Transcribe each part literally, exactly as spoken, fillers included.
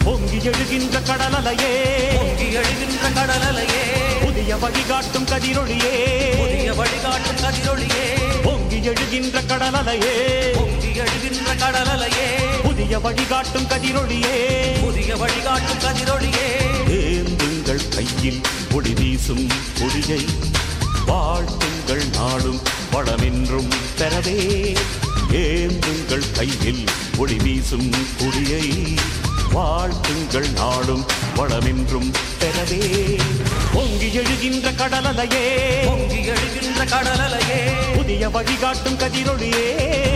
பொங்கி எழுகின்ற கடலலையே பொங்கி எழுகின்ற கடலலையே புதிய வழிகாட்டும் கதிரொளியே புதிய வழிகாட்டும் கதிரொளியே பொங்கி எழுகின்ற கடலலையே பொங்கி எழுகின்ற கடலலையே புதிய வழிகாட்டும் கதிரொளியே புதிய வழிகாட்டும் கதிரொளியே ஏந்துங்கள் கையில் ஒளி வீசும் கொடியை வாழ்த்துங்கள் நாளும் வளமென்றும் பெறவே ஏந்துங்கள் கையில் ஒளி வீசும் கொடியை வாழ்த்துங்கள் நாளும் வளமென்றும் பெறவே பொங்கி எழுகின்ற கடலலையே பொங்கி எழுகின்ற கடலலையே புதிய வழிகாட்டும் கதிரொளியே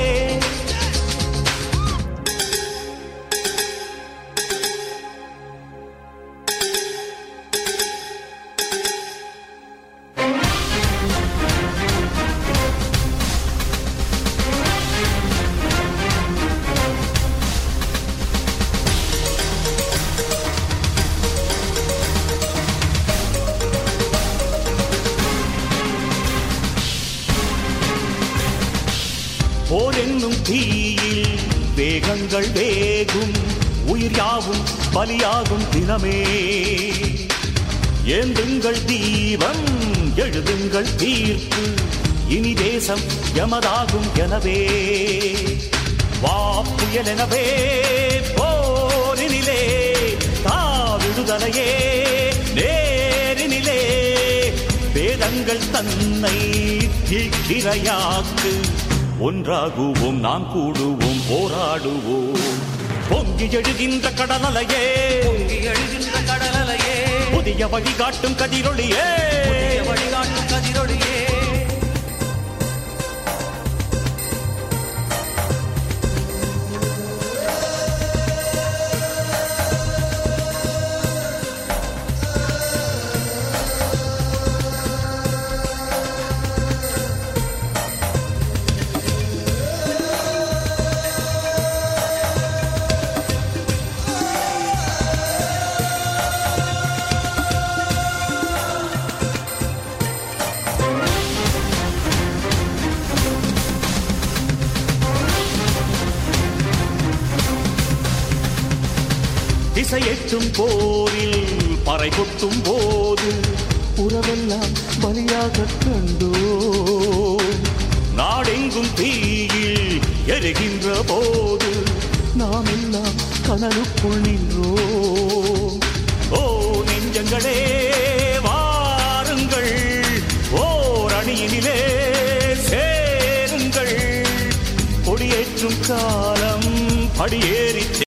போர் என்னும் தீயில் வேகங்கள் வேகும் உயிர் யாவும் பலியாகும் தினமே ஏந்துங்கள் தீபம் எழுதுங்கள் தீர்ப்பு இனி தேசம் எமதாகும் எனவே வா புயலெனவே போரினிலே தாவிடுதலையே நேரினிலே வேதங்கள் தன்னை தீக்கிரையாக்கு ஒன்றாகுவோம் நாம் கூடுவோம் போராடுவோம் பொங்கி எழுகின்ற கடலலையே பொங்கி எழுகின்ற கடலலையே புதிய வழிகாட்டும் கதிரொளியே புதிய வழிகாட்டும் கதிரொளியே திசையெட்டும் போரில் பறை கொட்டும் போது உறவெல்லாம் பலியாக கண்டோ நாடெங்கும் தீயில் எரிகின்ற போது நாம் எல்லாம் கனலுக்குள் நின்றோம் ஓ நெஞ்சங்களே வாருங்கள் ஓர் அணியினிலே சேருங்கள் கொடியேற்றும் காலம் படியேறி